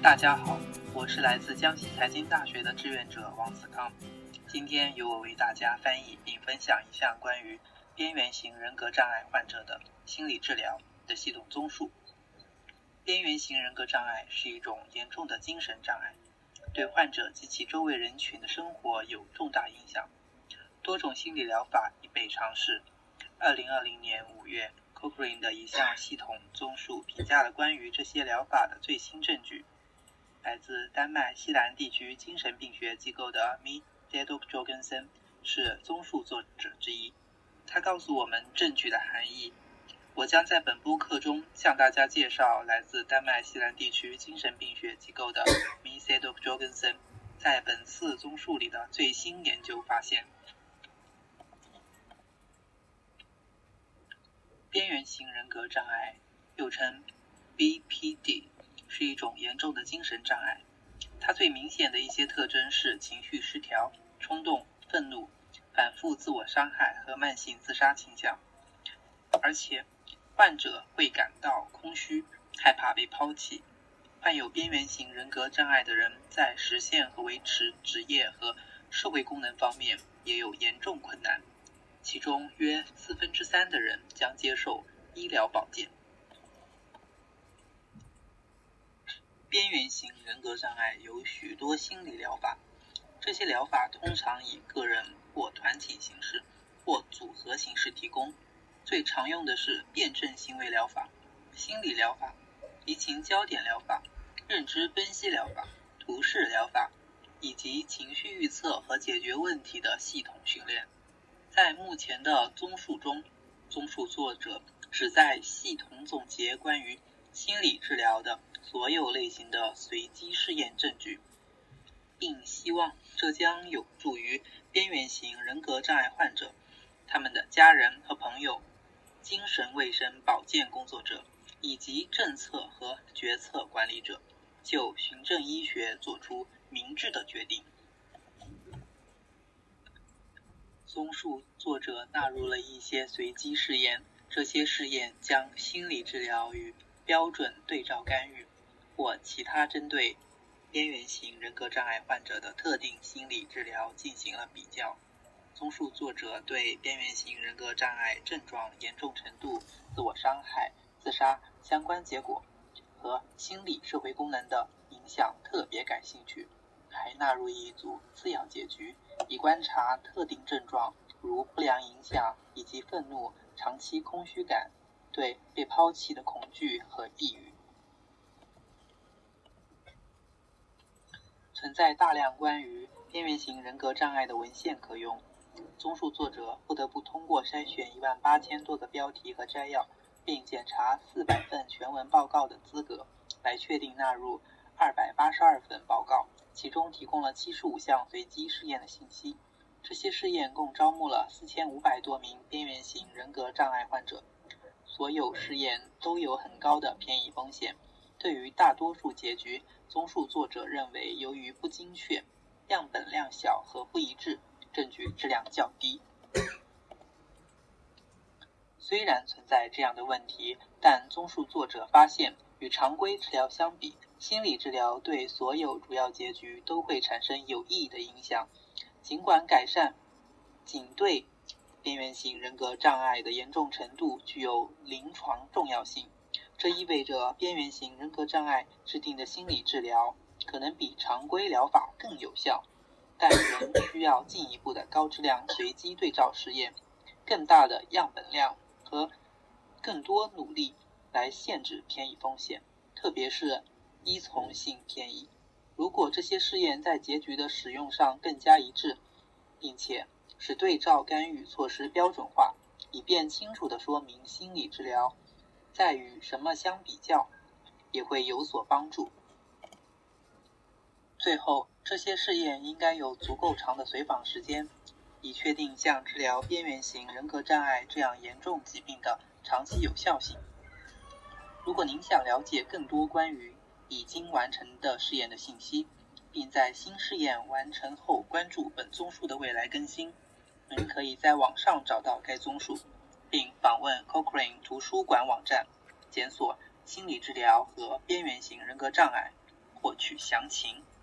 大家好，我是来自江西财经大学的志愿者王子康。今天由我为大家翻译并分享一项关于边缘型人格障碍患者的心理治疗的系统综述。边缘型人格障碍是一种严重的精神障碍，对患者及其周围人群的生活有重大影响。多种心理疗法已被尝试。2020年5月，Cochrane 的一项系统综述评价了关于这些疗法的最新证据。来自丹麦西兰地区精神病学机构的 Cedok Jorgensen 是综述作者之一。他告诉我们证据的含义。我将在本播客中向大家介绍来自丹麦西兰地区精神病学机构的 Cedok Jorgensen 在本次综述里的最新研究发现。边缘型人格障碍又称 BPD，是一种严重的精神障碍，它最明显的一些特征是情绪失调、冲动、愤怒、反复自我伤害和慢性自杀倾向，而且患者会感到空虚，害怕被抛弃。患有边缘型人格障碍的人在实现和维持职业和社会功能方面也有严重困难，其中约3/4的人将接受医疗保健。边缘型人格障碍有许多心理疗法，这些疗法通常以个人或团体形式或组合形式提供。最常用的是辩证行为疗法、心理疗法、移情焦点疗法、认知分析疗法、图示疗法，以及情绪预测和解决问题的系统训练。在目前的综述中，综述作者旨在系统总结关于心理治疗的所有类型的随机试验证据，并希望这将有助于边缘型人格障碍患者、他们的家人和朋友、精神卫生保健工作者以及政策和决策管理者就循证医学做出明智的决定。综述作者纳入了一些随机试验，这些试验将心理治疗与标准对照干预或其他针对边缘型人格障碍患者的特定心理治疗进行了比较。综述作者对边缘型人格障碍症状严重程度、自我伤害、自杀相关结果和心理社会功能的影响特别感兴趣，还纳入一组次要结局，以观察特定症状如不良影响以及愤怒、长期空虚感、对被抛弃的恐惧和抑郁。存在大量关于边缘型人格障碍的文献可用，综述作者不得不通过筛选18000多个标题和摘要，并检查400份全文报告的资格，来确定纳入282份报告，其中提供了75项随机试验的信息。这些试验共招募了4500多名边缘型人格障碍患者，所有试验都有很高的偏移风险。对于大多数结局，综述作者认为由于不精确、样本量小和不一致，证据质量较低。虽然存在这样的问题，但综述作者发现，与常规治疗相比，心理治疗对所有主要结局都会产生有益的影响。尽管改善仅对边缘型人格障碍的严重程度具有临床重要性，这意味着边缘型人格障碍制定的心理治疗可能比常规疗法更有效，但仍需要进一步的高质量随机对照实验、更大的样本量和更多努力来限制偏移风险，特别是依从性偏移。如果这些试验在结局的使用上更加一致，并且使对照干预措施标准化，以便清楚地说明心理治疗在与什么相比较，也会有所帮助。最后，这些试验应该有足够长的随访时间，以确定像治疗边缘型人格障碍这样严重疾病的长期有效性。如果您想了解更多关于已经完成的试验的信息，并在新试验完成后关注本综述的未来更新，您可以在网上找到该综述，并访问 Cochrane 图书馆网站，检索心理治疗和边缘型人格障碍， 获取详情。